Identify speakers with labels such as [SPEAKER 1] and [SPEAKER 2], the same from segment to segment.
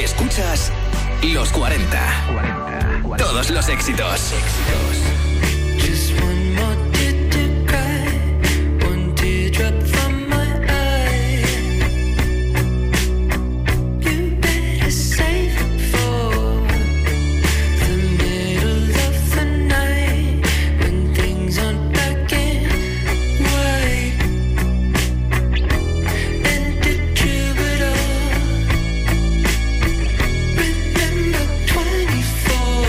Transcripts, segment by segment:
[SPEAKER 1] Escuchas Los 40. Todos los éxitos.
[SPEAKER 2] Just one more tear to cry, one teardrop from my eye. You better save it for the middle of the night, when things aren't black and white. And the troubadour, remember 24.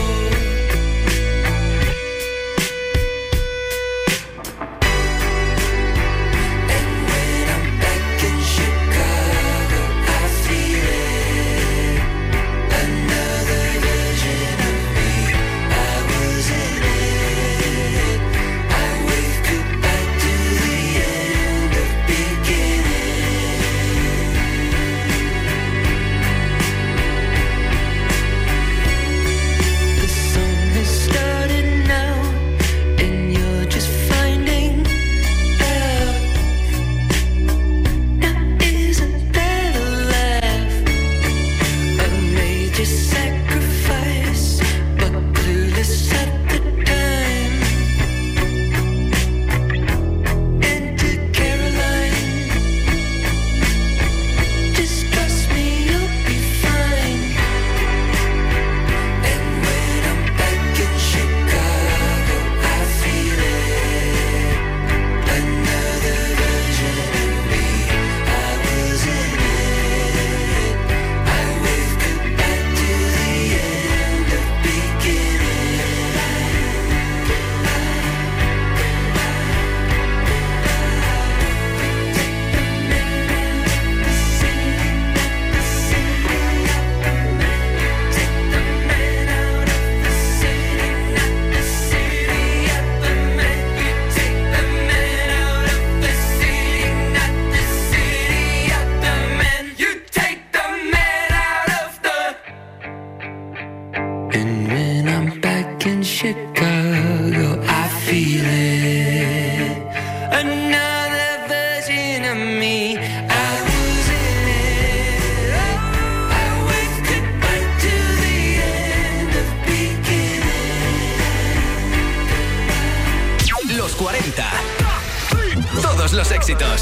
[SPEAKER 1] Todos los éxitos.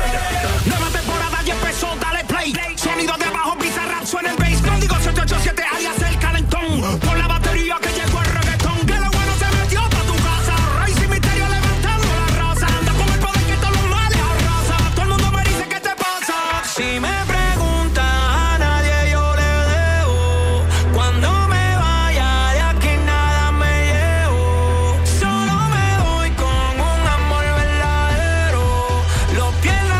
[SPEAKER 3] Nueva temporada y empezó, dale play. Sonido de bajo, Bizarrap, suena el bass. Código 787, alias el calentón. Por la batería que llegó el reggaetón. Que lo bueno se metió pa' tu casa. Rey sin misterio levantando la raza. Anda con el poder que todos los males arrasa. Todo el mundo me dice, ¿qué te pasa? Si me preguntan a nadie yo le debo. Cuando me vaya de aquí nada me llevo. Solo me voy con un amor verdadero. Lo pierdo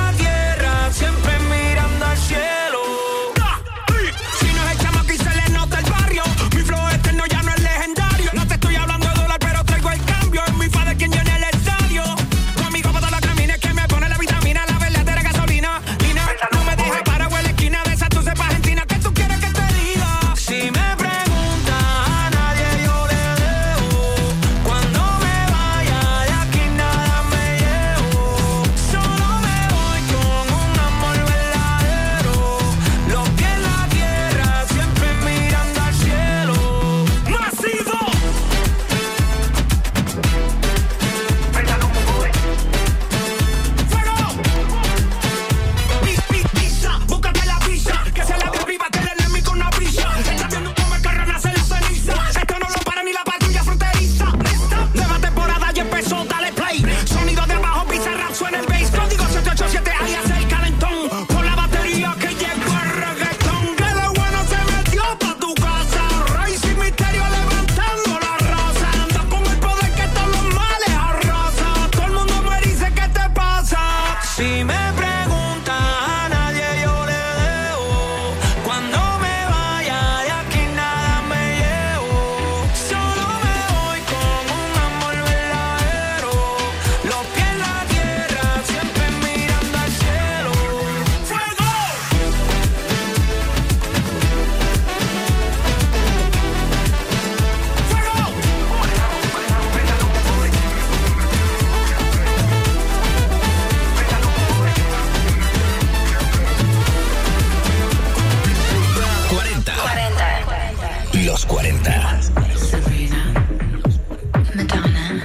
[SPEAKER 1] Los 40.
[SPEAKER 4] Sabrina, Madonna.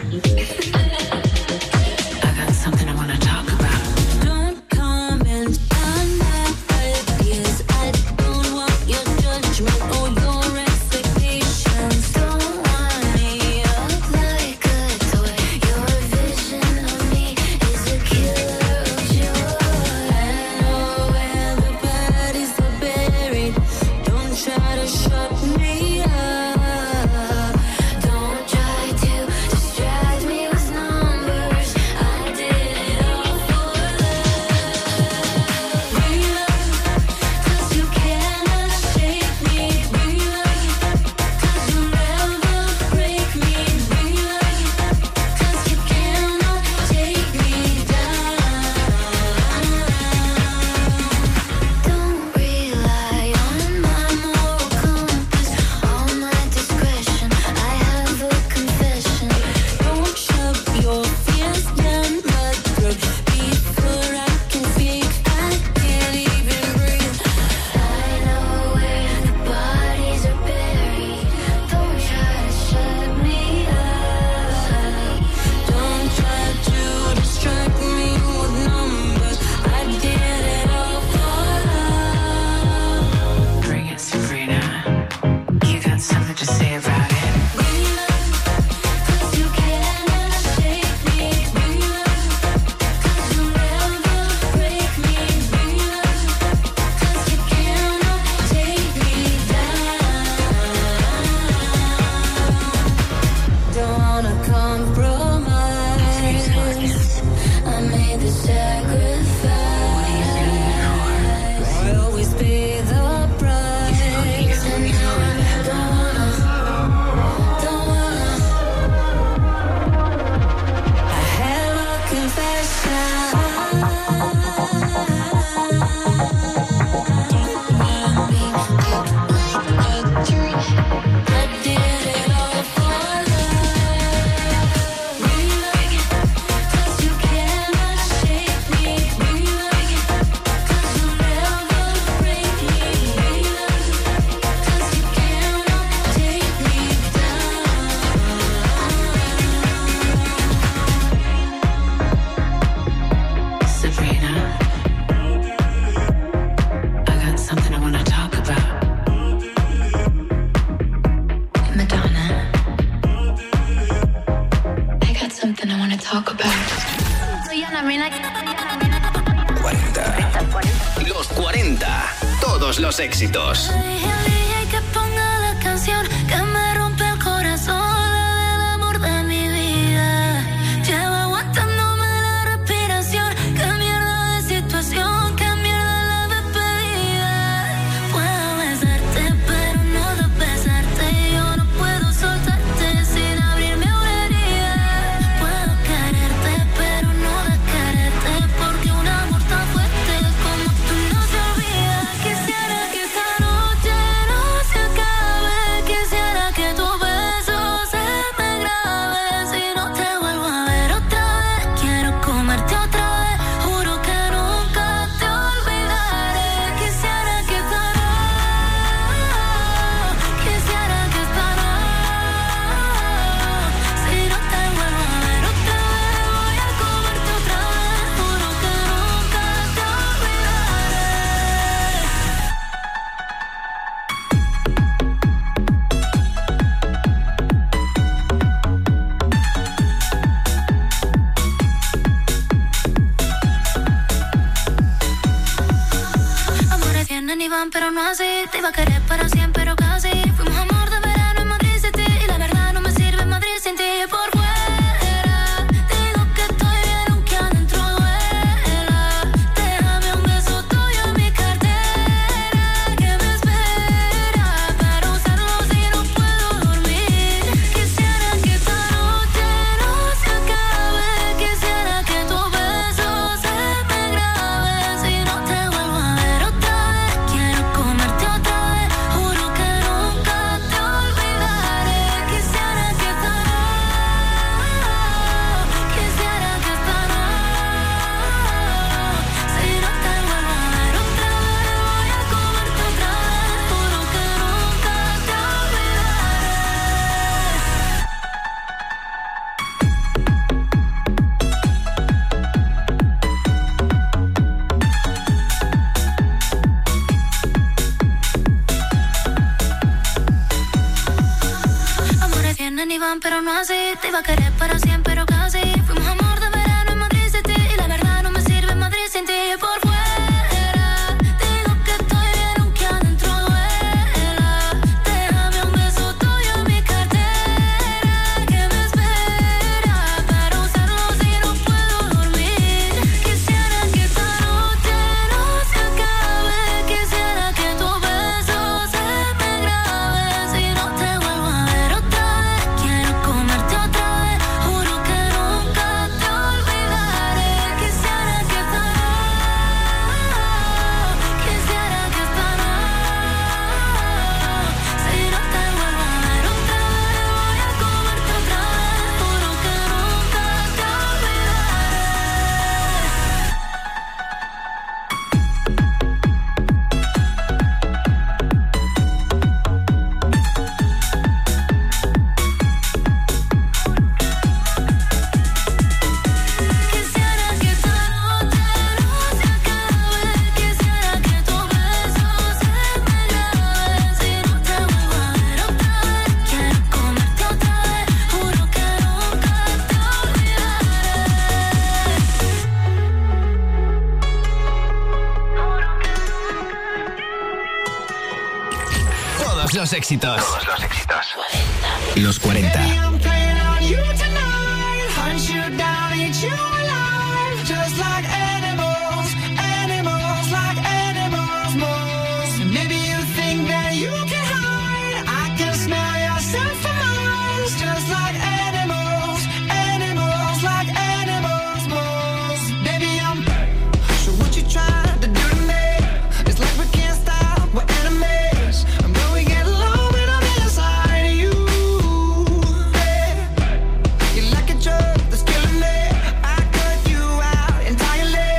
[SPEAKER 4] I got something I wanna talk about. Don't comment on my ideas. I don't want your judgment or your expectations. Don't want me up like a toy. Your vision of me is a killer of joy. I know where the bodies are buried. Don't try to shut me up. Don't try to distract me with numbers. I did it all for love. Real, 'cause you cannot shake me. Real, 'cause you'll never break me. Real, 'cause you cannot take me down. Don't rely on my moral compass, all my discretion. I have a confession. Don't shove your fears down my throat before I can speak. I can't even breathe. I know where the bodies are buried. Don't try to shut me up. Don't try to distract me with numbers. I did it all for love. Bring it, Sabrina. You got something to say about it. Real, 'cause you cannot shake me. Real, 'cause you'll never break me. Real, 'cause you cannot take me down. Don't wanna compromise. I made the sacrifice. I always pay the price. And now I don't wanna. I have a confession. I did it all for love. Real, 'cause you cannot shake me. Real, 'cause you'll never break me. Real, 'cause you cannot take me down. Sabrina, I got something I wanna talk about. Madonna, I got something I wanna talk about.
[SPEAKER 1] 40. Los 40. Todos los éxitos.
[SPEAKER 4] Dije que ponga la canción que me rompe el corazón, la del amor de mi vida. Llevo aguantándome la respiración. Qué mierda de situación, qué mierda la despedida. Puedo besarte, pero no de besarte. Yo no puedo soltarte sin abrirme una herida. Puedo quererte, pero no de quererte, porque un amor tan fuerte como tú no se olvida. Quisiera que esta noche no se acabe. Quisiera que tu beso se me grabe. Si no te vuelvo a ver otra vez, quiero comerte otra vez. Juro que nunca te olvidaré. Quisiera que esta noche, quisiera que esta noche, si no te vuelvo a ver otra vez, voy a comerte otra vez. Juro que nunca te olvidaré. Amores vienen y van, pero no así. Te iba a querer para siempre, pero casi. Fuimos amor de verano en Madrid City. Y la verdad no me sirve Madrid sin ti. Por fuera digo que estoy bien, aunque adentro duela. Déjame un beso tuyo en mi cartera, que me espera para usarlo si no puedo dormir. Quisiera que esta noche no se acabe. Quisiera que tu beso se me grabe. Si no te vuelvo a ver otra vez, quiero comerte otra vez. Juro que minivan, pero no así. Te iba a querer para siempre, pero casi. Fuimos amor de verano en Madrid City. Y la verdad no me sirve Madrid sin ti. Por fuera digo que estoy bien, aunque adentro duela. Déjame un beso tuyo en mi cartera que me espera para usarlo si no puedo dormir. Quisiera que esta noche no se acabe. Quisiera que tu beso se me grabe. Si no te vuelvo a ver otra vez, quiero comerte otra vez. Juro que nunca te olvidaré. Quisiera que esta si no te vuelvo a ver otra vez, voy a comerte otra vez. Juro que nunca te Quisiera que esta noche no se acabe. Quisiera que tu beso se me grabe. Si no te vuelvo a ver otra vez, quiero comerte otra vez. Juro que nunca te
[SPEAKER 1] Todos los éxitos. Los 40.
[SPEAKER 3] I'm playing on you tonight. Hunt you down, eat you alive. Just like animals, animals, like animals, moles. Maybe you think that you can hide. I can smell yourself from miles. Just like animals, animals, like animals, moles. Baby, I'm so what you trying to do to me? It's like we can't stop, we're enemies. And when we get low, when I'm inside of you, you're like a drug that's killing me. I cut you out entirely.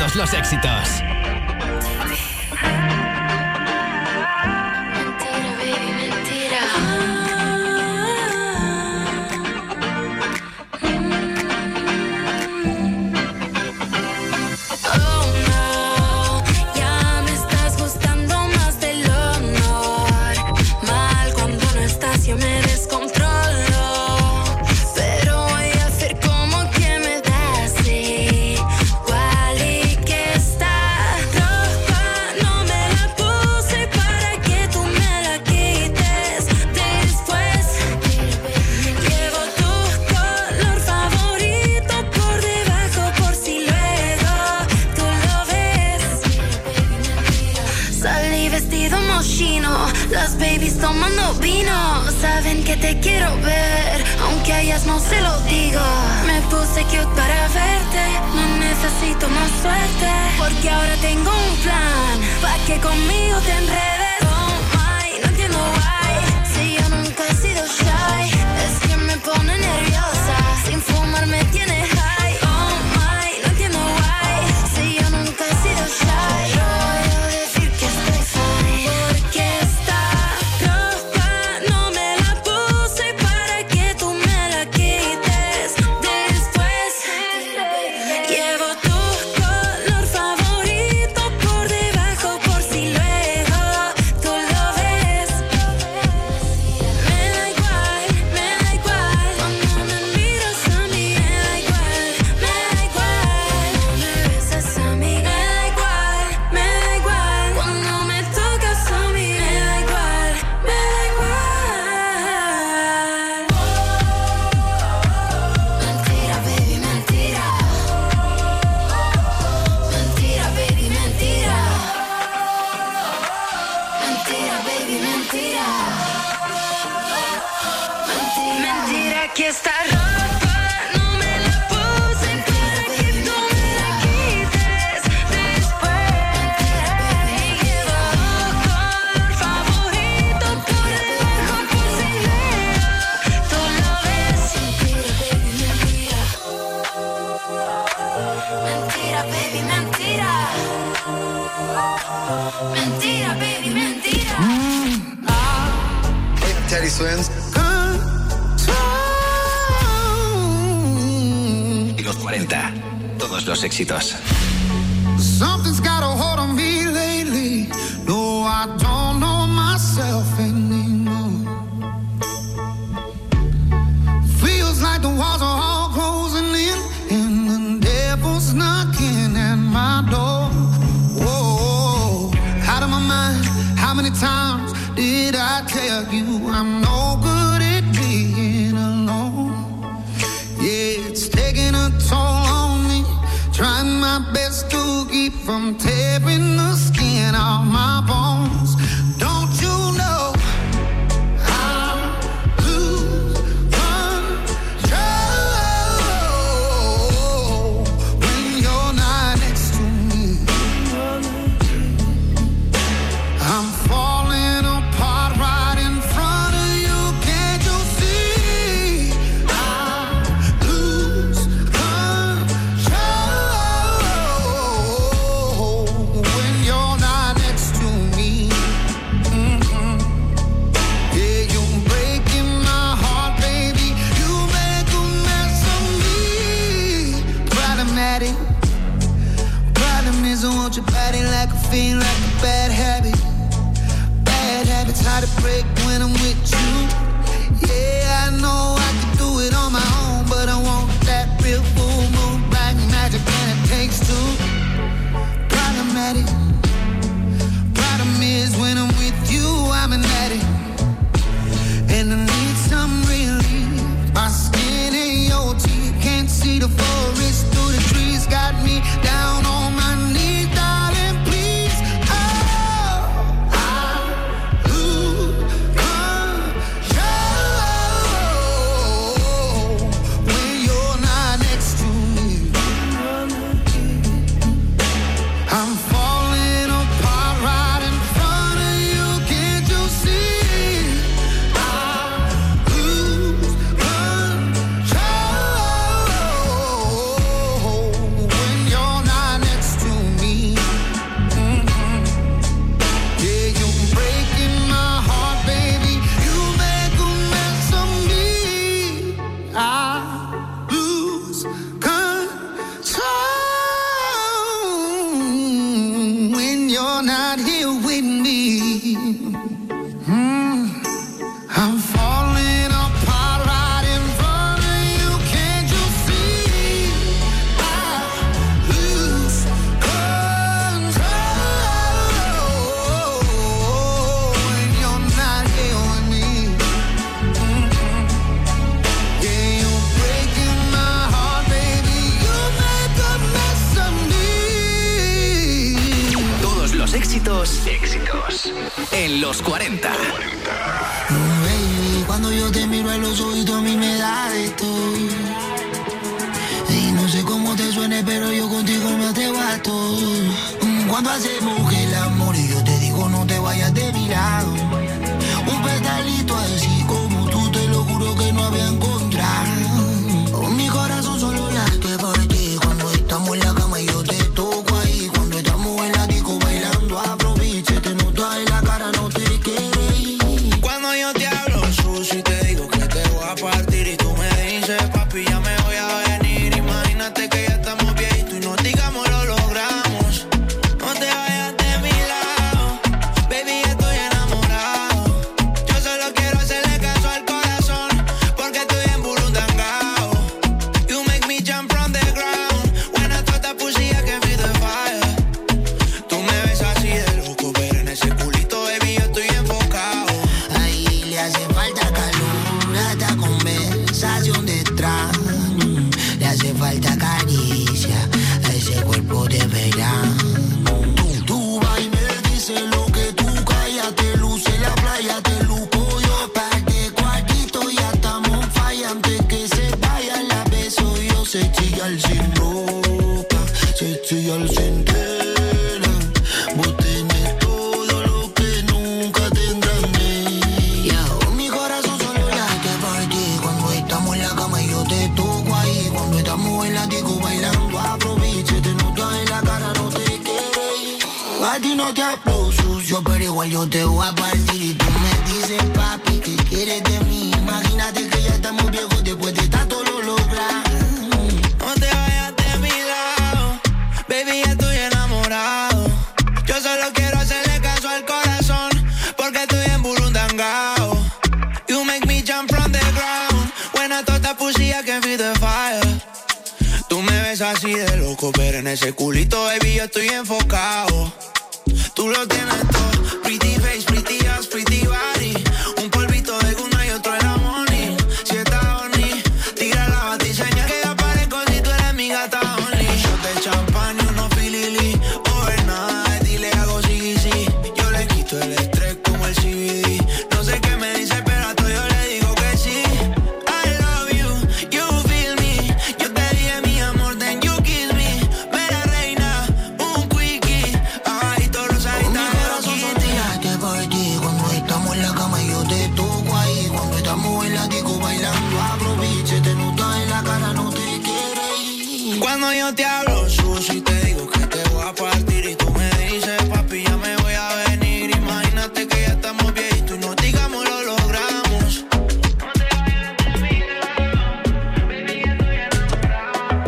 [SPEAKER 1] todos los éxitos.
[SPEAKER 4] Mentira, baby, mentira. Oh no, ya me estás gustando más de lo normal. Cuando no estás yo me descontrolo, pero voy a hacer como que me das igual y que esta ropa no me la puse para que tú me la quites. Después llevo tu color favorito por debajo por si luego tú lo ves. Salí vestido mochino, las babies tomando vino. Saben que te quiero ver, aunque a ellas no se lo digo. Me puse cute para verte, no necesito más suerte, porque ahora tengo un plan, pa' que conmigo te enredes. Oh my, no entiendo why, si yo nunca he sido shy, es que me pone nerviosa, sin fumar me tiene high. Oh my, no entiendo why, si yo nunca he sido shy, yo voy a decir que estoy fine, porque esta ropa no me la puse para que tú me la quites. Después llevo tu color favorito por debajo por si luego tú lo ves. Me da igual cuando me miras a mí. Me da igual cuando me besas a mí. Me da igual cuando me tocas a mí. Me da igual. Mentira, baby, mentira. Mentira, baby, mentira. Mentira, baby, mentira. Mentira que esta ropa no me la puse para que tú me la quites. Después llevo tu color favorito por debajo por si luego tú lo ves. Mentira, baby, mentira. Mentira, baby, mentira.
[SPEAKER 5] Teddy Swims.
[SPEAKER 1] Y los 40. Todos los éxitos.
[SPEAKER 6] Something's got a hold on me lately. No, I don't know myself anymore. Feels like the walls are all closing in, and the devil's knocking at my door. Whoa, out of my mind. How many times did I tell you I'm no good at being alone? Yeah, it's taking a toll on me. Trying my best to keep from tearing the skin off my bones. Don't you know I lose control when you're not next to me? I'm falling apart right in front of you. Can't you see? I lose control when you're not next to me. Yeah, you're breaking my heart, baby. You make a mess of me. Problematic. Problem is I want your body like a fiend, like a bad habit. Bad habits hard to break when I'm with you. Yeah, I know I can do it on my own, but I want that real full moon, black magic, and it takes two. Problematic. Problem is when I'm with you, I'm an addict, and I need some relief. My skin ain't your teeth, can't see the forest through the trees. Got me down on my knees, darling, please. Oh, I lose control
[SPEAKER 1] éxitos en los 40.
[SPEAKER 6] Baby, cuando yo te miro a los ojitos a mí me da de todo. Y no sé cómo te suene, pero yo contigo me atrevo a todo. Cuando hacemos el amor y yo te digo no te vayas de mi lado. Un petalito así como tú, te lo juro que no había encontrado. Mi corazón solo late por ti. Cuando estamos en la cama y yo te toco ahí. Cuando estamos en la disco bailando, aproveche, te notas en la cara, no te quieres ir. Cuando yo te hablo sucio y te digo que te voy a partir y tú me dices, papi, ya me voy a venir. Imagínate que ya estamos viejitos y no digamos lo logramos. No te vayas de mi lado, baby, estoy enamorado. Yo solo quiero hacerle caso al corazón, porque estoy en burundangao. You make me jump from the ground when I thought that pussy I can feel the fire. Tú me ves así de loco, pero en ese culito, baby, yo estoy enfocado. Ahí le hace falta calor, hasta conversación detrás. Le hace falta caricia a ese cuerpo de verano. Tú vas y me dices lo que tú callas, te luce la playa, te luco yo. Parte cuartito, ya estamos falla. Antes que se vaya la beso yo, se chilla al sin ropa, se chilla al sin tela. Vos tenés todo lo que nunca tendrán ella. Mi corazón solo late por ti. Cuando estamos en la cama y yo te toco ahí. Cuando estamos en la disco bailando, aproveche, te notas en la cara, no te quieres ir. A ti no te hablo sucio, pero igual yo te voy a partir. Y tú me dices, papi, ¿qué quieres de mí? Imagínate que ya estamos viejos después de tanto lo logramos. No te vayas de mi lado, baby, ya estoy enamorado. Yo solo quiero hacerle caso al corazón, porque estoy en burundangao. You make me jump from the ground when I thought that pussy I can feel the fire. Tú me ves así de loco, pero en ese culito, baby, yo estoy enfocado. Tú lo tienes todo, pretty face, pretty ass, pretty body. Un polvito de Guna y otro de la Money. Si estás honey, tira la batiseña que ya parezco si tú eres mi gata only. Shot de champán y unos filili, overnight, y le hago sí. Yo le quito el estrés como el CBD. No sé qué me dice, pero a todo yo le digo que sí. I love you, you feel me. Yo te dije mi amor, then you kiss me. Mera reina, un quickie. Ay, todos los agitados que por ti. Cuando estamos en la cama y yo te toco ahí. Cuando estamos en la disco bailando, aproveche, te notas en la cara, no te quieres ir. Cuando yo te hablo sucio y te digo que te voy a partir y tú me dices, papi, ya me voy a venir. Imagínate que ya estamos viejitos y no digamos lo logramos. No te vayas de mi lado, baby, estoy enamorado.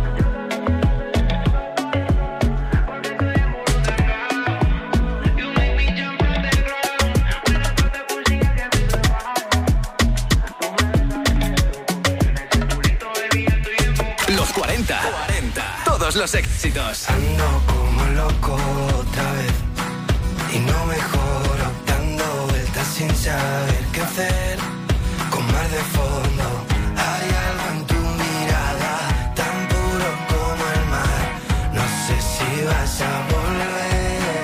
[SPEAKER 6] Porque estoy en burundangao. You make me jump from the ground when I thought that pussy I can feel the fire. Tú me ves así de loco, pero en ese culito, baby, yo estoy enfocado.
[SPEAKER 1] Los 40. Todos los éxitos.
[SPEAKER 5] Ando como loco otra vez y no mejoro, dando vueltas sin saber qué hacer. Con mar de fondo hay algo en tu mirada, tan puro como el mar. No sé si vas a volver.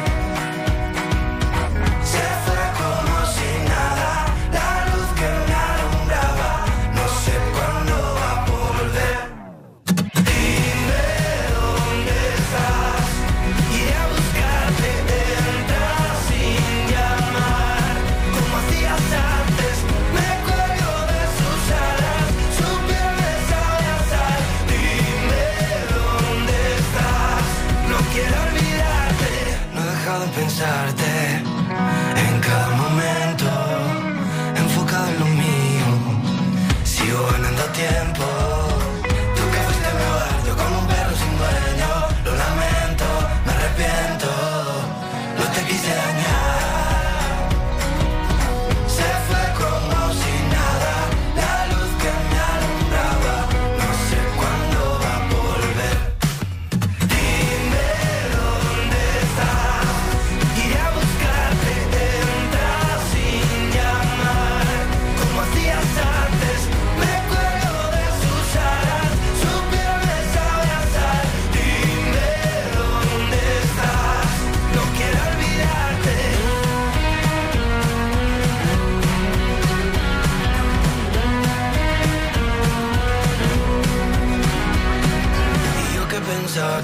[SPEAKER 5] Se fue como si nada, la luz que me alumbraba. No sé cuándo va a volver. Dime dónde estás, iré a buscarte detrás sin llamar. Como hacías antes, me cuelgo de sus alas, su piel me sabe a sal. Dime dónde estás, no quiero olvidarte. No he dejado de pensarte en cada momento, enfocado en lo mío. Sigo ganando tiempo. Tú que fuiste mi hogar, yo como un perro sin dueño. Lo lamento, me arrepiento, no te quise dañar. Se fue como si nada, la luz que me alumbraba. No sé cuándo va a volver. Dime dónde estás, iré a buscarte detrás sin llamar. Como hacías antes, me cuelgo de sus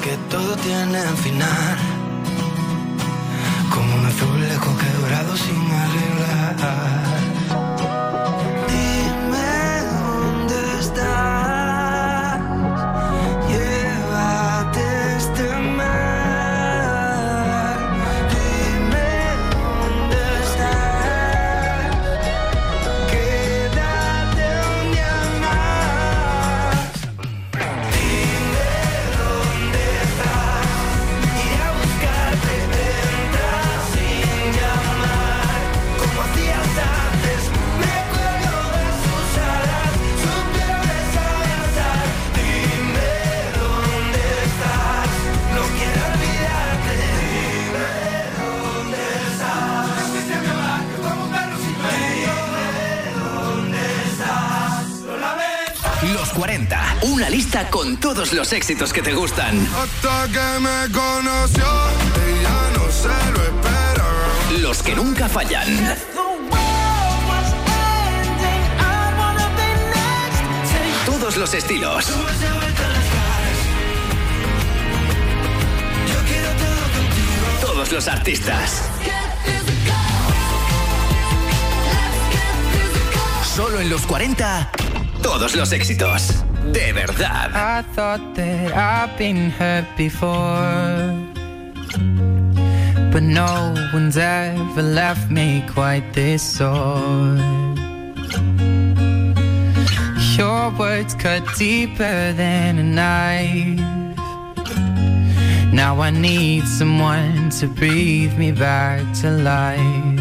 [SPEAKER 5] que todo tiene final. Como un azulejo que he dorado sin arreglar. Dime dónde estás. Llévate este mar. Dime dónde estás. Quédate un día más. Dime dónde estás. Iré a buscarte mientras sin llamar. Como hacías antes, me cuelgo de sus alas. Su piel me sabe asar. Dime dónde estás. No quiero olvidarte. Dime dónde estás. Fuiste a mi barco como un perro sin dueño. Dime dónde estás. Lo lamento.
[SPEAKER 1] Los 40. Una lista con todos los éxitos que te gustan.
[SPEAKER 7] Hasta que me conoció, ella no se lo espera.
[SPEAKER 1] Los que nunca fallan. Todos los estilos. Todos los artistas. Solo en los 40. Todos los éxitos. De verdad.
[SPEAKER 8] I thought that I've been hurt before, but no one's ever left me quite this sore. Your words cut deeper than a knife. Now I need someone to breathe me back to life.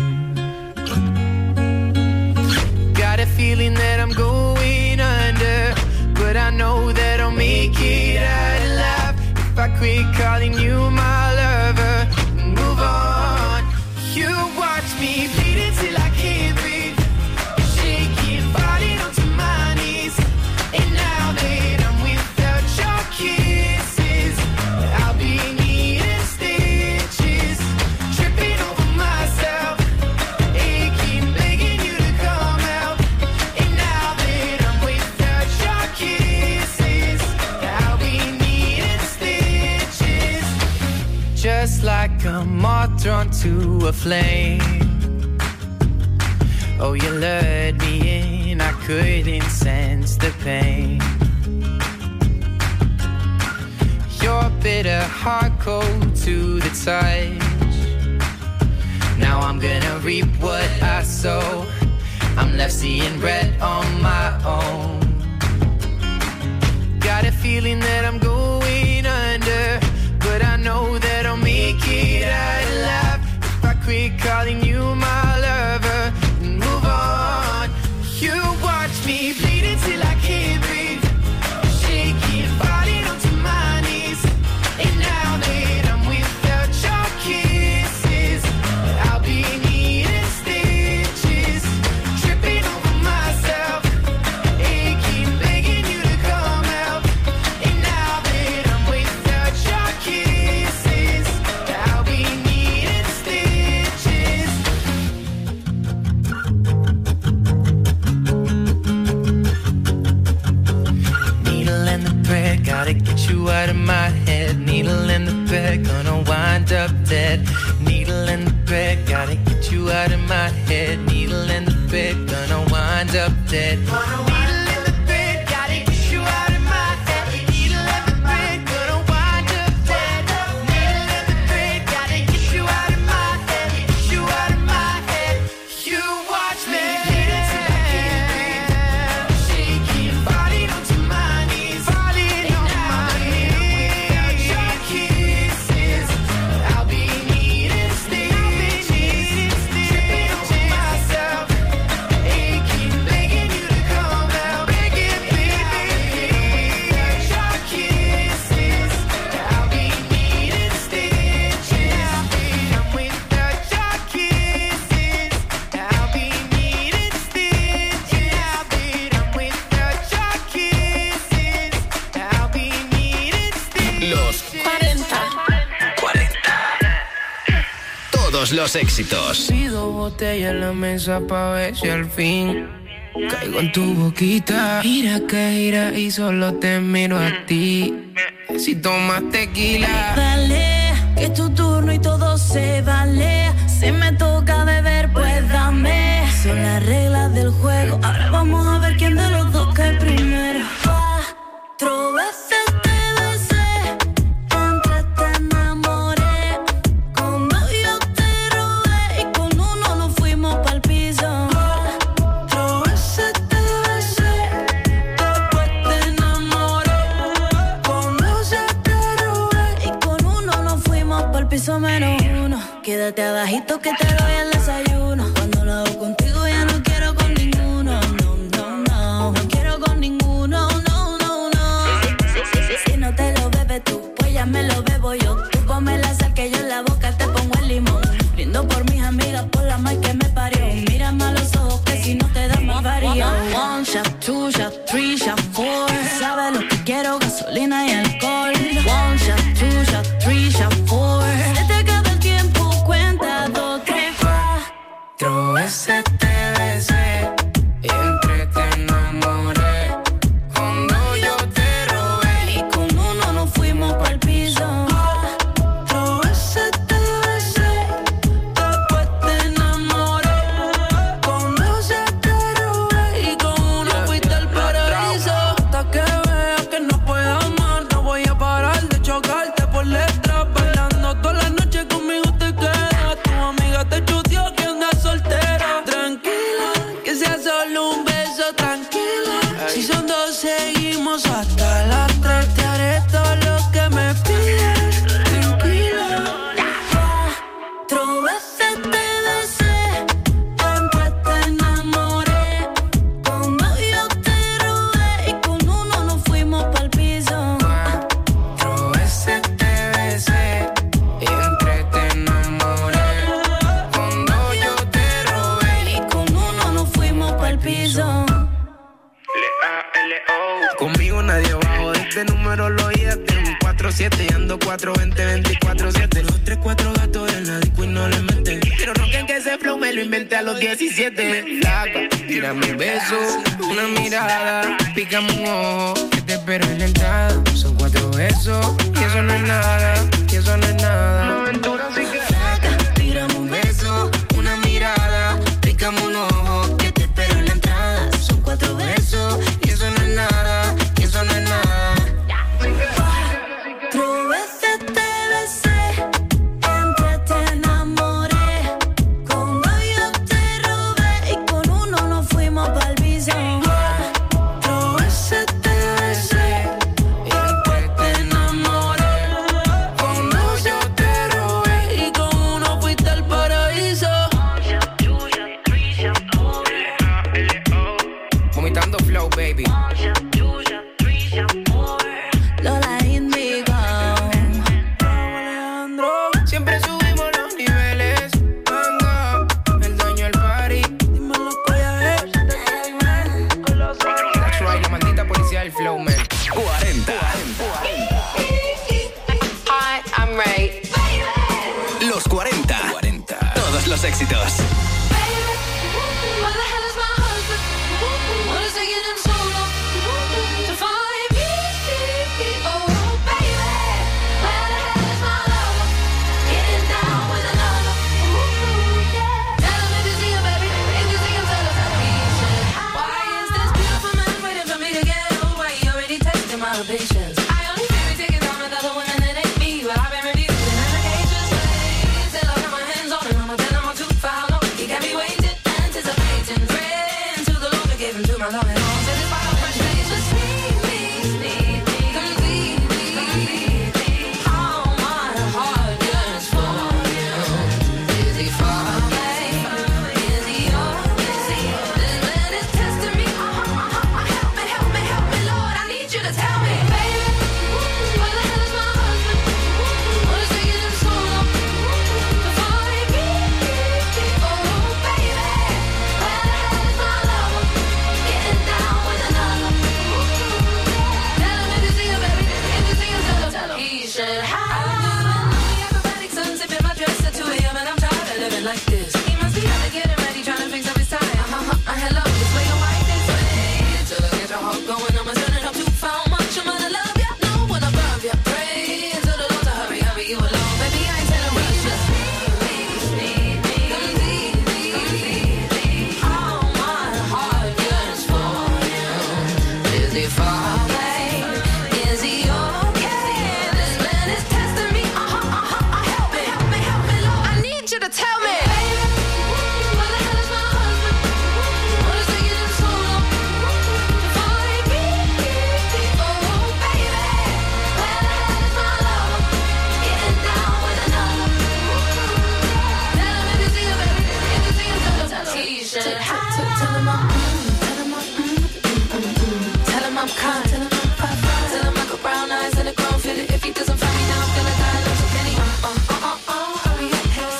[SPEAKER 8] Got a feeling that I'm going under, but I know that I'll make it out alive if I quit calling you my lover and move on. You watch me bleeding till I can't breathe, shaking, falling onto my knees. And now that I'm without your kisses, I'll be needing stitches, tripping over myself, aching, begging you to come out. And now that I'm without your kisses, I'll be needing stitches, just like a moth drawn to a flame. Oh, you lured me in, I couldn't sense the pain. Your bitter heart cold to the touch. Now I'm gonna reap what I sow. I'm left seeing red on my own. Got a feeling that I'm going under, but I know that I'll make it out alive if I quit calling you my lover and move on. You watch me bleeding till I can't breathe, shaking, falling onto my knees. And now that I'm without your kisses, I'll be needing stitches, tripping over myself, aching, begging you to come out. And now that I'm without your kisses, I'll be needing stitches. Needle and the thread, gotta get you out of my head. Needle and the thread, gonna wind up dead. Needle and the thread, gotta get you out of my head. Needle and the thread, gonna wind up dead. Needle and the thread, gotta get you out of my head. Needle and the thread, gonna wind up dead. Needle and the thread, gotta get you out of my head. Get you out of my head. You watch me bleeding till I can't breathe, shaking, falling onto my knees. Falling on my knees. Without your kisses, I'll be needing stitches, tripping over myself, aching, begging you to come out. Begging, baby, without your kisses, I'll be needing stitches. I'm without your kisses, I'll be needing stitches. I'm without your kisses, I'll be needing stitches.
[SPEAKER 1] Los 40. Todos los éxitos.
[SPEAKER 8] Pido botella en la mesa pa' ver si al fin Caigo en tu boquita. Gira que gira y solo te miro a ti. Si tomas tequila.
[SPEAKER 4] Dale, que es tu turno y todo se vale. Si me toca beber, pues dame. Son las reglas del juego. Ahora vamos a ver quién de los dos cae primero. Cuatro veces te besé, antes te enamoré. Cuando yo te robé y con uno nos fuimos pa'l piso. Cuatro veces te besé, después te enamoré. Cuando ya te robé y con uno nos fuimos pa'l piso menos uno. Quédate abajito que te doy el desayuno. Cuando lo hago contigo ya no quiero con ninguno. No, no, no, no quiero con ninguno. No, no, no. Si no te lo bebes tú, pues ya me lo bebo yo. Tú ponme la sal que yo en la boca te pongo el limón. Brindo por mis amigas, por la madre que me parió. Mírame a los ojos que si no te damos varío. One shot, two shot, three shot, four. Sabes lo que quiero, gasolina y alcohol. One shot, two shot, three shot, four. Se te acaba el tiempo, cuenta, 2, 3, 4 veces te besé y entre te enamoré. Cuando yo te robé y con uno nos fuimos pa'l piso. 4 veces te besé, después te enamoré. Cuando ya te robé y con uno fuiste al paraíso. Hasta que veas que no puedo amar, no voy a parar de chocarte por letras. Bailando toda la noche conmigo te quedas. Tu amiga te chuteó que andas soltera. Tranquila, que sea solo un beso, tranquila. Si son dos seguimos hasta las 3. Te haré todo lo que me pides, tranquila. 4 veces te besé, después te enamoré. Cuando yo te robé y con uno nos fuimos pa'l piso.
[SPEAKER 8] 4 veces te besé y entre te enamoré. Cuando yo te robé
[SPEAKER 4] Y con uno nos fuimos pa'l piso.
[SPEAKER 8] conmigo nadie bajo de este número lo oíste. Un 4-7 y ando 4-20, 24-7. Los 3-4 gatos en la disco y no le meten. Pero no creen que ese flow me lo inventé a los 17. Flaca, tírame un beso, una mirada, pícame un ojo, que te espero en la entrada. Son 4 besos y eso no es nada, y eso no es nada. Una aventura así que flaca, tírame un beso, una mirada, pícame un ojo, que te espero en la entrada. Son 4 besos y eso no es nada, y eso no es nada.
[SPEAKER 4] 4 veces te besé, entre te enamoré. Cuando yo te robé y con uno nos fuimos pa'l piso. 4 veces te besé,
[SPEAKER 8] Entre te enamoré.
[SPEAKER 4] cuando yo te robé y con uno fuiste al paraíso.
[SPEAKER 8] Vomitando flow, baby.
[SPEAKER 4] Lola Indigo.
[SPEAKER 8] Siempre subimos los niveles. Anga, el dueño del party.
[SPEAKER 4] Dímelo, collaje.
[SPEAKER 8] That's right, la maldita policía del flow, man.
[SPEAKER 1] 40.
[SPEAKER 9] Hi, I'm Ray.
[SPEAKER 1] Los 40. Todos los éxitos.
[SPEAKER 4] Patience. I only feel taking down another one and it ain't me, but I've been reducing medications. Till I got my hands on it, I'm then I'm too far. No, you got me waiting, anticipating. Praying to the Lord to give him to my loving arms. And despite all frustrations, need me, completely. All my heart yearns for you. Is he far away? Is he yours? This man is testing me. Help me, Lord, I need you to tell me, baby.
[SPEAKER 2] Is he far away? Is he okay? This man is testing me. Help me, help me, help me, Lord. I need you to tell me. Baby, where the hell is my husband? What is taking him so long to find me? Oh, baby, where the hell is my lover? Getting down with another. Tell him if you see him, baby. If you see him, tell him. T-shirt. Tell him I'm kind. Tell him I'm fine. Tell him I got brown eyes and a grown fitted. If he doesn't find me now, I'm gonna die. Love so penny. Hurry up, hands.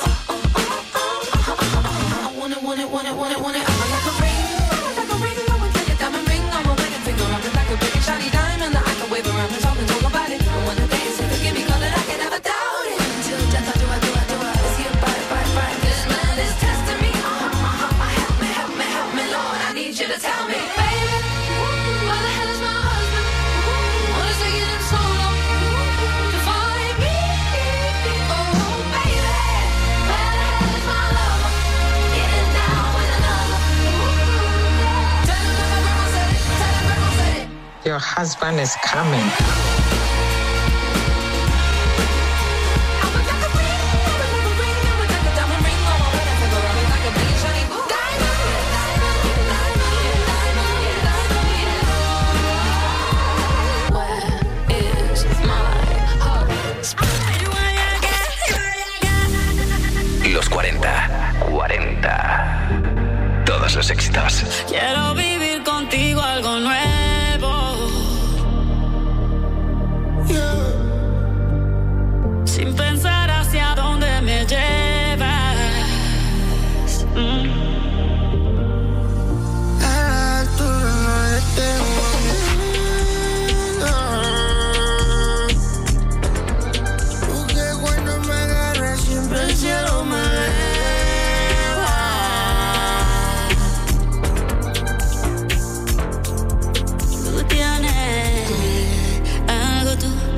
[SPEAKER 2] I want it, want it, want it, want it, want it. I'm like a ring, like a ring. I would like a diamond ring on my wedding finger. I'm like a big and shiny diamond that I can wave around and talk and talk about it. And when the day is here, give me color, I can never doubt it. Till death, I do. Is he a bite? This man is testing me. Help me, help me, help me, Lord. I need you to tell me, baby. Where the hell is my husband? What is taking him so long to find me? Oh, baby, where the hell is my lover? Getting down with another. Tell him that my grandma said it. Tell him grandma said it.
[SPEAKER 10] Your husband is coming.
[SPEAKER 1] Los 40. Todos los éxitos.
[SPEAKER 11] Quiero vivir contigo algo nuevo. Sin pensar hacia dónde me llevas.
[SPEAKER 6] A la altura no le tengo miedo. Porque cuando me agarras siempre el cielo me eleva.
[SPEAKER 11] Tú tienes algo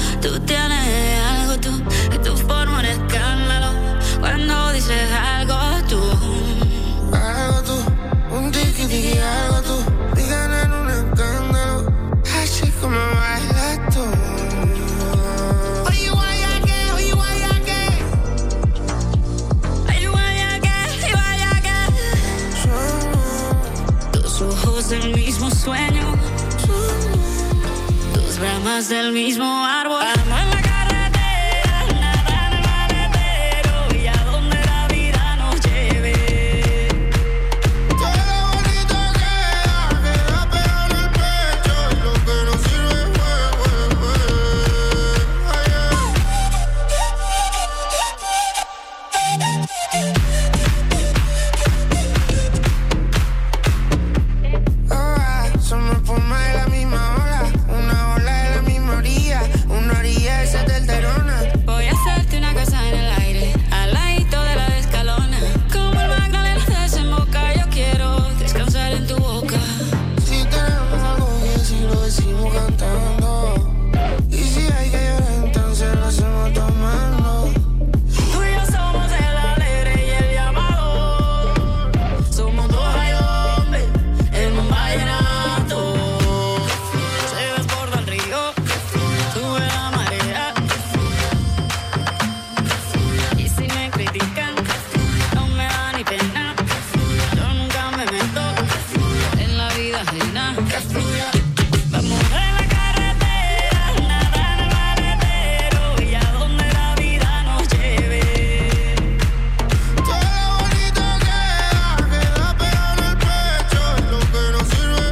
[SPEAKER 11] tú, y tu forma un escándalo cuando dices algo tú.
[SPEAKER 6] Algo tú, un tiki-tiki, algo tú, y ganan un escándalo, así como bailas tú. Oye, guayaque.
[SPEAKER 11] Tus ojos del mismo sueño, tus ramas del mismo árbol. Ando en la carretera, nada en el maletero, y a donde la vida nos lleve.
[SPEAKER 6] Todo lo bonito queda pegado en el pecho, y lo que no sirve somos espuma de la misma ola, una ola de la misma orilla, una orilla de esa delterona.
[SPEAKER 11] Voy a hacerte una casa en el aire, al ladito de la escalona. Como el Magdalena desemboca, yo quiero descansar en tu boca.
[SPEAKER 6] Si tenemos algo bien, si lo decimos cantando. Y si hay que llorar, entonces lo hacemos tomando.
[SPEAKER 11] Tú y yo somos el alegre y el llamador. Somos dos hombres en un vallenato. Se desborda el río, sube la marea. Y si me critican, no me da ni pena. Yo nunca me meto en la vida ajena. Vamos en la carretera, nada en el maletero, y a donde la vida nos lleve.
[SPEAKER 6] Todo lo bonito queda pegado en el pecho, y lo que no sirve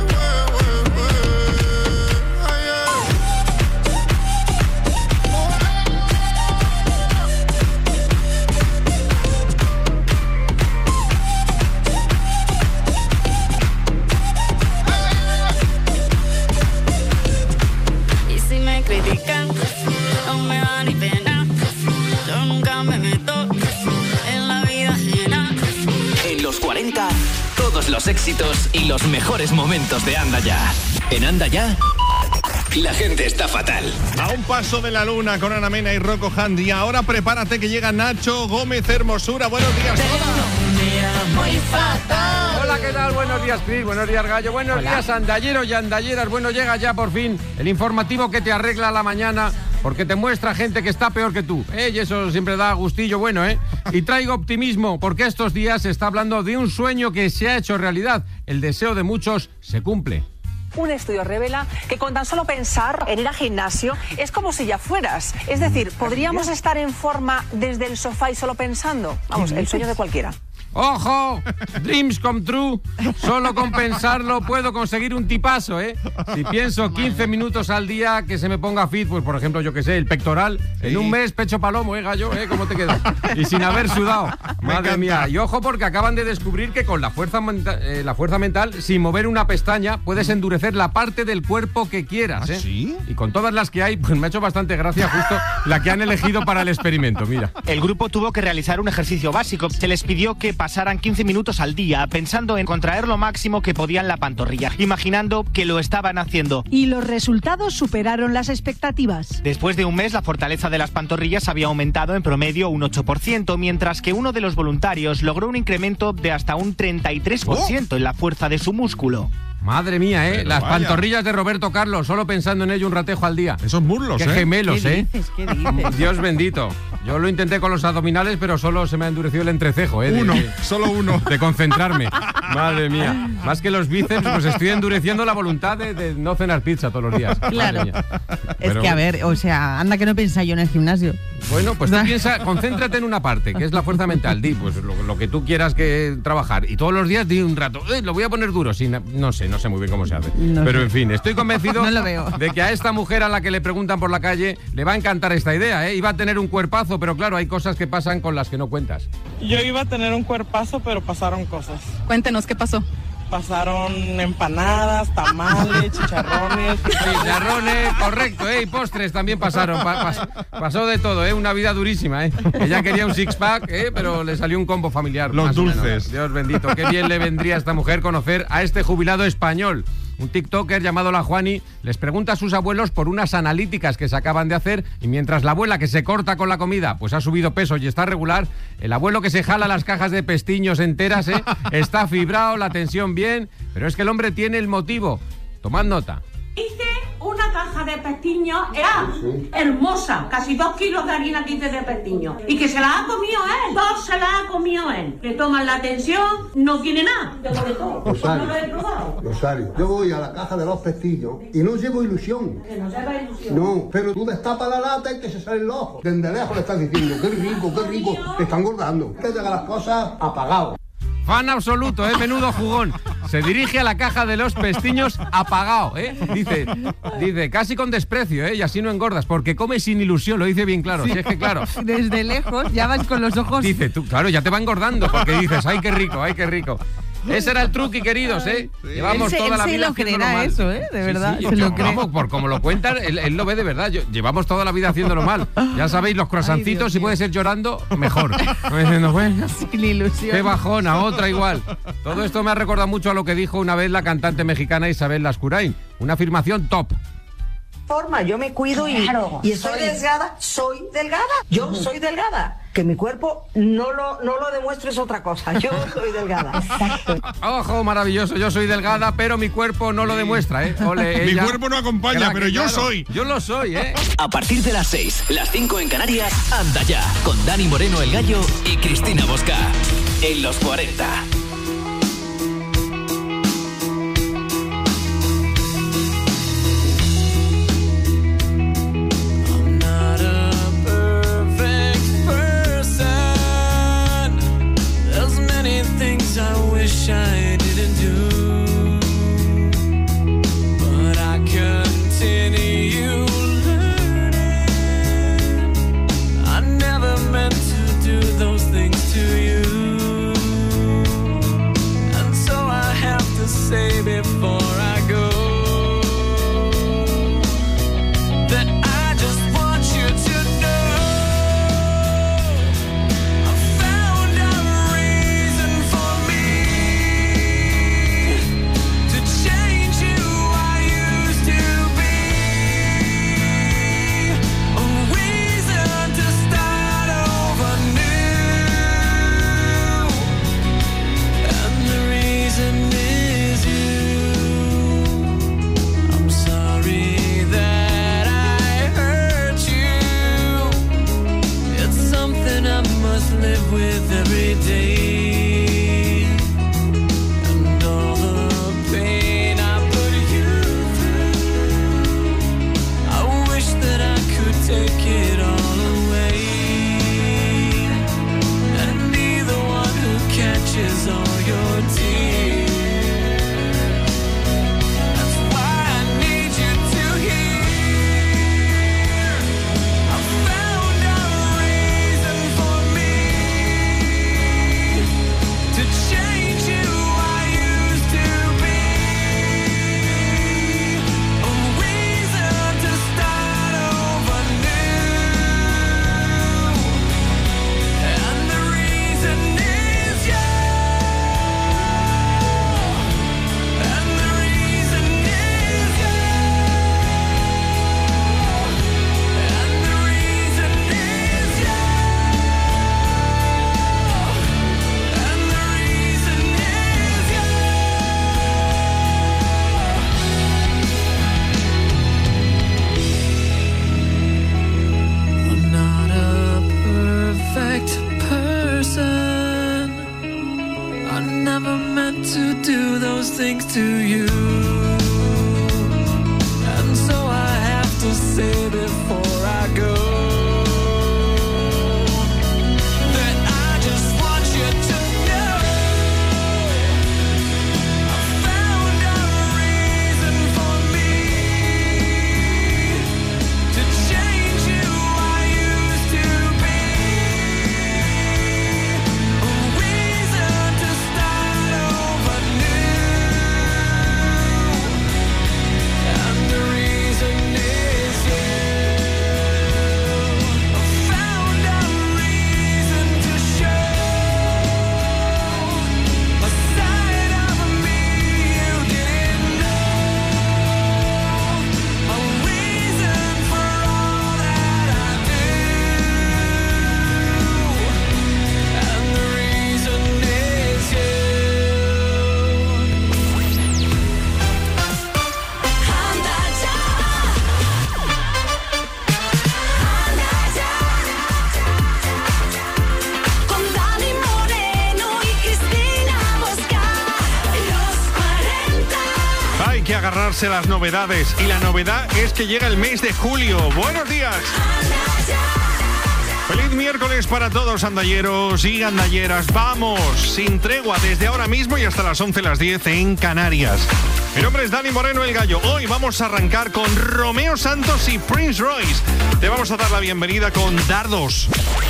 [SPEAKER 11] Y si me critican, no me da ni pena. Yo nunca me meto en la vida ajena.
[SPEAKER 1] En los 40, todos los éxitos y los mejores momentos de Anda Ya. En Anda Ya, la gente está fatal.
[SPEAKER 12] A un paso de la luna con Ana Mena y Rocco Handy. Ahora prepárate que llega Nacho Gómez Hermosura. Buenos días, hola.
[SPEAKER 10] muy fatal.
[SPEAKER 13] Hola, ¿qué tal? Buenos días, Cris. Buenos días, Gallo. Buenos días, andalleros y andalleras. Bueno, llega ya por fin el informativo que te arregla la mañana, porque te muestra gente que está peor que tú, ¿eh? Y eso siempre da gustillo bueno, ¿eh? Y traigo optimismo, porque estos días se está hablando de un sueño que se ha hecho realidad. El deseo de muchos se cumple.
[SPEAKER 14] Un estudio revela que con tan solo pensar en ir al gimnasio es como si ya fueras. Es decir, podríamos estar en forma desde el sofá y solo pensando. Vamos, el sueño de cualquiera.
[SPEAKER 13] ¡Ojo! Dreams come true. Solo con pensarlo puedo conseguir un tipazo, ¿eh? Si pienso 15 minutos al día que se me ponga fit, pues por ejemplo, yo qué sé, el pectoral, en un mes pecho palomo, Gallo? ¿Cómo te quedas? Y sin haber sudado. Madre mía. Y ojo, porque acaban de descubrir que con la fuerza mental, sin mover una pestaña, puedes endurecer la parte del cuerpo que quieras, ¿eh?
[SPEAKER 12] ¿Sí?
[SPEAKER 13] Y con todas las que hay, pues me ha hecho bastante gracia justo la que han elegido para el experimento, mira.
[SPEAKER 15] El grupo tuvo que realizar un ejercicio básico. Se les pidió que pasaran 15 minutos al día pensando en contraer lo máximo que podían la pantorrilla, imaginando que lo estaban haciendo.
[SPEAKER 16] Y los resultados superaron las expectativas.
[SPEAKER 15] Después de un mes, la fortaleza de las pantorrillas había aumentado en promedio un 8%, mientras que uno de los voluntarios logró un incremento de hasta un 33% en la fuerza de su músculo.
[SPEAKER 13] Madre mía,
[SPEAKER 12] Pero
[SPEAKER 13] las
[SPEAKER 12] vaya.
[SPEAKER 13] pantorrillas de Roberto Carlos, solo pensando en ello un ratejo al día.
[SPEAKER 12] Esos muslos,
[SPEAKER 13] Qué gemelos,
[SPEAKER 16] ¿Qué dices?
[SPEAKER 13] Dios bendito. Yo lo intenté con los abdominales, pero solo se me ha endurecido el entrecejo,
[SPEAKER 12] Solo uno.
[SPEAKER 13] De concentrarme. Madre mía. Más que los bíceps, pues estoy endureciendo la voluntad de no cenar pizza todos los días.
[SPEAKER 17] Claro.
[SPEAKER 13] Madre mía.
[SPEAKER 17] Es
[SPEAKER 13] Pero
[SPEAKER 17] que, a ver, o sea, anda que no pensáis yo en el gimnasio.
[SPEAKER 13] Bueno, pues tú piensa, concéntrate en una parte, que es la fuerza mental. Di, pues lo que tú quieras que trabajar. Y todos los días di un rato, lo voy a poner duro. No sé muy bien cómo se hace.
[SPEAKER 17] No
[SPEAKER 13] Pero
[SPEAKER 17] sé.
[SPEAKER 13] en fin, estoy convencido
[SPEAKER 17] No lo veo.
[SPEAKER 13] de que a esta mujer a la que le preguntan por la calle le va a encantar esta idea, ¿eh? Iba a tener un cuerpazo, pero claro, hay cosas que pasan con las que no cuentas.
[SPEAKER 18] Yo iba a tener un cuerpazo, pero pasaron cosas.
[SPEAKER 19] Cuéntenos, ¿qué pasó?
[SPEAKER 18] Pasaron empanadas, tamales, chicharrones.
[SPEAKER 13] Chicharrones, correcto, y postres también pasaron. Pasó de todo, una vida durísima, Ella quería un six-pack, pero le salió un combo familiar.
[SPEAKER 12] Los
[SPEAKER 13] más o menos.
[SPEAKER 12] dulces.
[SPEAKER 13] Dios bendito, qué bien le vendría a esta mujer conocer a este jubilado español. Un tiktoker llamado La Juani les pregunta a sus abuelos por unas analíticas que se acaban de hacer, y mientras la abuela, que se corta con la comida, pues ha subido peso y está regular, el abuelo, que se jala las cajas de pestiños enteras, está fibrado, la tensión bien, pero es que el hombre tiene el motivo. Tomad nota.
[SPEAKER 20] Hice una caja de pestiños, era hermosa, casi 2 kilos de harina que hice de pestiños. Y que se la ha comido él, 2 se la ha comido él. Le toman la tensión, no tiene nada, de todo. No lo he probado.
[SPEAKER 21] Rosario, yo voy a la caja de los pestillos y no llevo ilusión.
[SPEAKER 20] Que no lleva ilusión.
[SPEAKER 21] No, pero tú destapas la lata y que se salen los ojos. Desde lejos le estás diciendo, qué rico, te están engordando. Que llega las cosas apagadas.
[SPEAKER 13] Fan absoluto, menudo jugón. Se dirige a la caja de los pestiños apagado, Dice, casi con desprecio, y así no engordas, porque come sin ilusión, lo dice bien claro. Sí. Si es que claro.
[SPEAKER 17] Desde lejos ya vas con los ojos.
[SPEAKER 13] Dice, tú, claro, ya te va engordando, porque dices, ay, qué rico. Ese era el truqui, queridos, Llevamos toda la vida.
[SPEAKER 17] Él se lo creerá
[SPEAKER 13] mal.
[SPEAKER 17] eso, de verdad.
[SPEAKER 13] Sí,
[SPEAKER 17] se lo cree.
[SPEAKER 13] Vamos, por como lo cuentan, él lo ve de verdad. Llevamos toda la vida haciéndolo mal. Ya sabéis, los croissancitos, si puede ser llorando, mejor.
[SPEAKER 17] Sin ilusión.
[SPEAKER 13] Qué bajona, otra igual. Todo esto me ha recordado mucho a lo que dijo una vez la cantante mexicana Isabel Lascurain. Una afirmación top.
[SPEAKER 22] Yo me cuido y soy delgada, yo soy delgada. Que mi cuerpo no lo demuestre es otra cosa, yo soy delgada.
[SPEAKER 13] Ojo, maravilloso, yo soy delgada, pero mi cuerpo no lo demuestra, Ole,
[SPEAKER 12] Mi
[SPEAKER 13] ella.
[SPEAKER 12] cuerpo no acompaña, pero yo soy.
[SPEAKER 13] Yo lo soy,
[SPEAKER 1] A partir de las 6, las 5 en Canarias, Anda Ya, con Dani Moreno, el Gallo, y Cristina Bosca. En los 40.
[SPEAKER 23] I wish I didn't do, but I continue learning. I never meant to do those things to you. things to you. And so I have to say before I go that I just want you to know I found a reason for me to change who I used to be. A reason to start over new. And the reason is you. I found a reason to show a side of me you didn't know. A reason for all that I do. And the reason is you.
[SPEAKER 2] Con Dani Moreno y Cristina Mosca, los 40.
[SPEAKER 12] Hay que agarrarse a las novedades y la novedad es que llega el mes de julio. ¡Buenos días! Feliz miércoles para todos, andalleros y andalleras. Vamos, sin tregua, desde ahora mismo y hasta las 11, las 10 en Canarias. Mi nombre es Dani Moreno, el Gallo. Hoy vamos a arrancar con Romeo Santos y Prince Royce. Te vamos a dar la bienvenida con Dardos.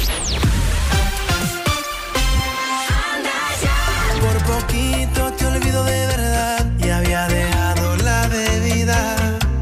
[SPEAKER 23] Por poquito te olvido de verdad y había dejado la bebida.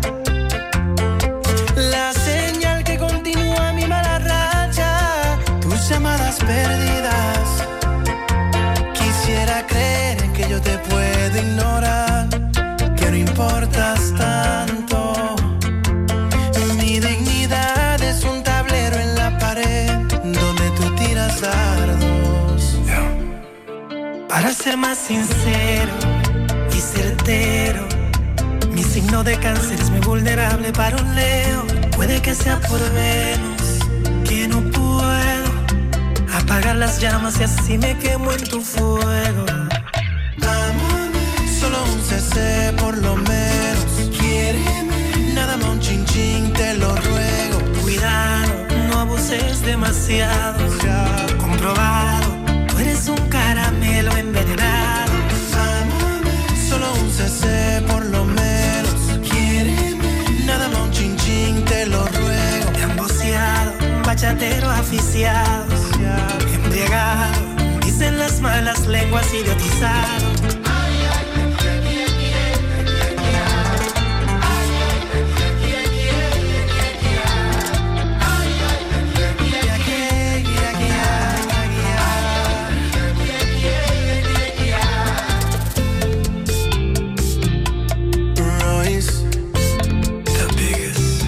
[SPEAKER 23] La señal que continúa mi mala racha, tus llamadas perdidas. Quisiera creer en que yo te puedo ignorar, que no importas tanto. Mi dignidad es un tablero en la pared donde tú tiras dardos. Para ser más sincero y certero, mi signo de cáncer es muy vulnerable para un Leo. Puede que sea por Venus, que no puedo apagar las llamas y así me quemo en tu fuego. Amame, solo un CC por lo menos. Quiéreme, nada más un chin chin, te lo ruego. Cuidado, no abuses demasiado. Comprobado, tú eres un caramelo envenenado. Amame, solo un CC por lo menos. Quiéreme, nada más un chin chin, te lo ruego. Emboceado, bachatero aficiado, embriagado, dicen las malas lenguas, idiotizado. Royce, the biggest.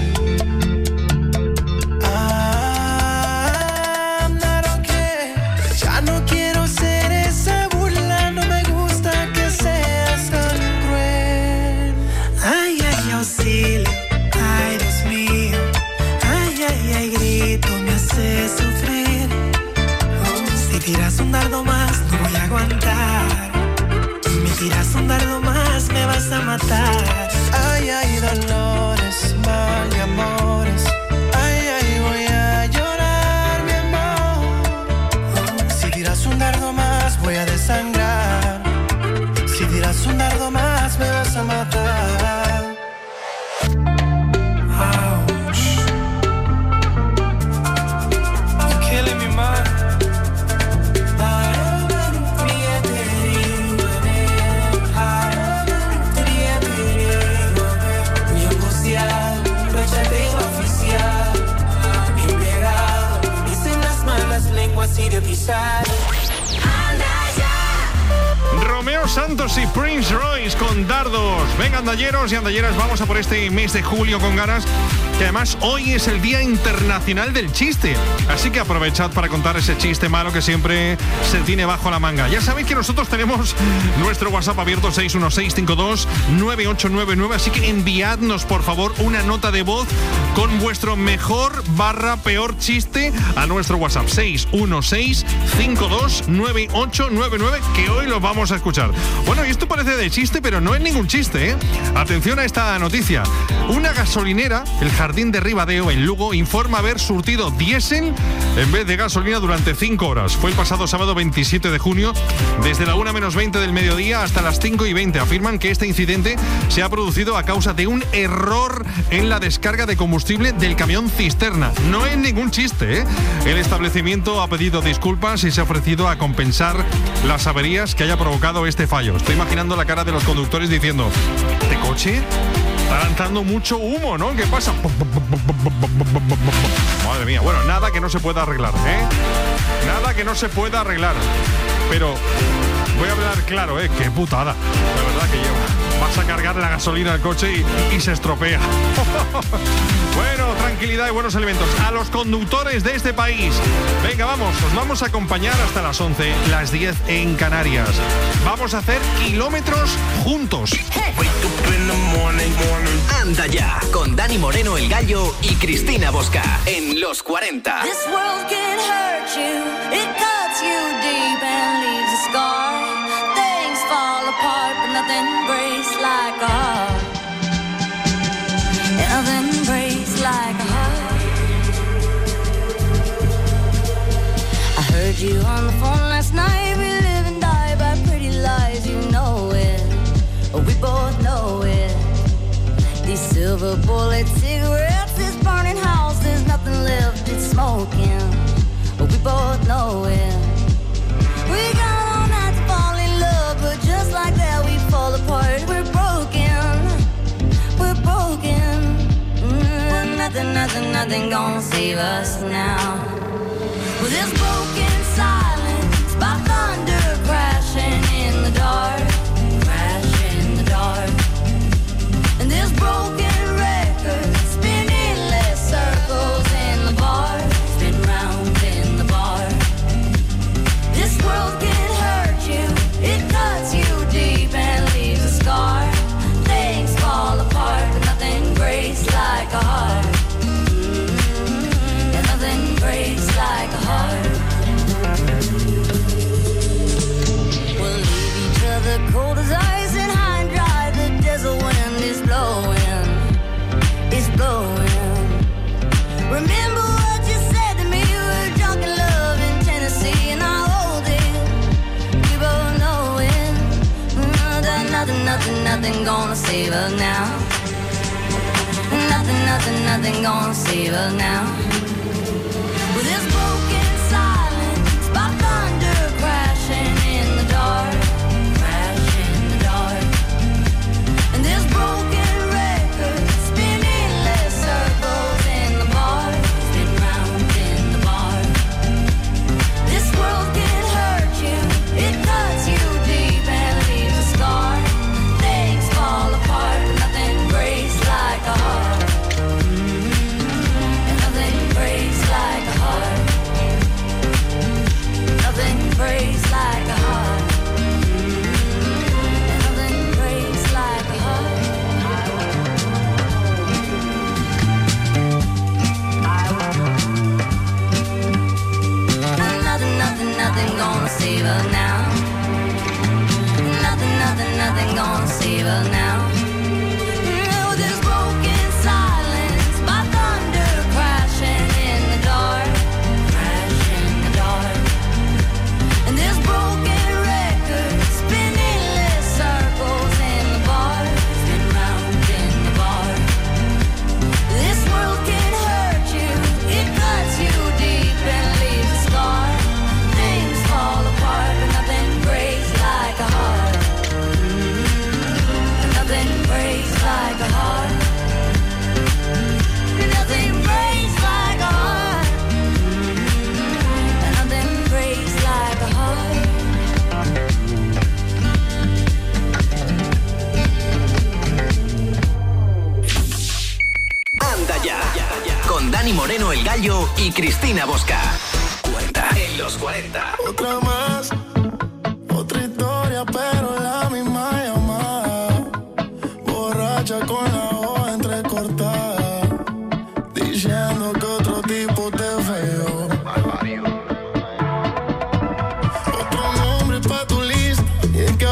[SPEAKER 23] I'm not okay. Ya no quiero ser esa burla, no me gusta que seas tan cruel. Ay, ay, auxilio, ay, Dios mío. Ay, ay, ay, grito, me hace sufrir. Si tiras un dardo más, no voy a aguantar. Me tiras un dardo más, me vas a matar. Ay, ay, dolores, mal y amores. Ay, ay, voy a llorar, mi amor. Si tiras un dardo más, voy a desangrar. Si tiras un dardo más, me vas a matar. Ouch. You're killing me, man.
[SPEAKER 12] Romeo Santos y Prince Royce con Dardos. Venga, andalleros y andalleras, vamos a por este mes de julio con ganas, que además hoy es el Día Internacional del Chiste. Así que aprovechad para contar ese chiste malo que siempre se tiene bajo la manga. Ya sabéis que nosotros tenemos nuestro WhatsApp abierto 616529899, así que enviadnos por favor una nota de voz con vuestro mejor / peor chiste a nuestro WhatsApp 616529899, que hoy lo vamos a escuchar. Bueno, y esto parece de chiste, pero no es ningún chiste, ¿eh? Atención a esta noticia. Una gasolinera, el Jardín de Ribadeo, en Lugo, informa haber surtido diésel en vez de gasolina durante 5 horas. Fue el pasado sábado 27 de junio, desde la 1:20 del mediodía hasta las 5:20. Afirman que este incidente se ha producido a causa de un error en la descarga de combustible del camión cisterna. No es ningún chiste, ¿eh? El establecimiento ha pedido disculpas y se ha ofrecido a compensar las averías que haya provocado este fallo. Estoy imaginando la cara de los conductores diciendo: ¿este coche está lanzando mucho humo, ¿no? ¿Qué pasa? Madre mía. Bueno, nada que no se pueda arreglar, ¿eh? Nada que no se pueda arreglar. Pero voy a hablar claro, ¿eh? Qué putada. La verdad que vas a cargar la gasolina al coche y se estropea. Bueno, tranquilidad y buenos elementos. A los conductores de este país, venga, vamos, os vamos a acompañar hasta las 11, las 10 en Canarias. Vamos a hacer kilómetros juntos.
[SPEAKER 1] Anda ya, con Dani Moreno el Gallo y Cristina Bosca en Los 40.
[SPEAKER 4] This world can hurt you, it cuts you deep and leaves a scar. Things fall apart, but nothing breaks like a heart. Nothing breaks like a heart. I heard you on the phone last night. We live and die by pretty lies, you know it. We both know it. These silver bullet cigarettes, this burning house, there's nothing left, it's smoking. We both know it. We got all night to fall in love, but just like that we fall apart. We're broken, we're broken. Nothing gonna save us now. With this broken silence, by thunder crashing in the dark, crash in the dark. And this broken record spinning less circles in the bar, spin round in the bar. This world can hurt you, it cuts you deep and leaves a scar. Things fall apart, but nothing breaks like a heart. And nothing breaks like a heart. We'll leave each other cold as ice and high and dry. The desert wind is blowing, it's blowing. Remember what you said to me, we were drunk in love in Tennessee, and I hold it, we both know it. Nothing gonna save us now. Nothing gonna save us now. With this broken silence, by thunder crashing in the dark, crash in the dark. And this broken record spinning less circles in the bar, spin round in the bar. This world can hurt you, it cuts you deep and leaves a scar. Things fall apart, but nothing breaks like a heart. Nothing breaks like a heart. Nothing breaks like a heart. Nothing gonna save us now. Nothing gonna save us now. With this broken silence, by thunder crashing in the dark, crash in the dark. And this broken record spinning less circles in the bar, spin round in the bar. This world can hurt you, it cuts you deep and leaves a scar. Things fall apart, but nothing breaks like a heart. Nothing breaks like a heart. Nothing breaks like a heart. Nothing breaks like a heart.
[SPEAKER 1] Anda ya, con Dani Moreno el Gallo y Cristina Bosca. 40 en Los 40.
[SPEAKER 5] Otra más, otra historia, pero la misma llamada. Borracha con la hoja entrecortada, diciendo que otro tipo te feo. Otro nombre pa' tu lista, y es que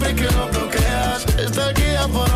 [SPEAKER 3] que lo bloqueas. Está guía por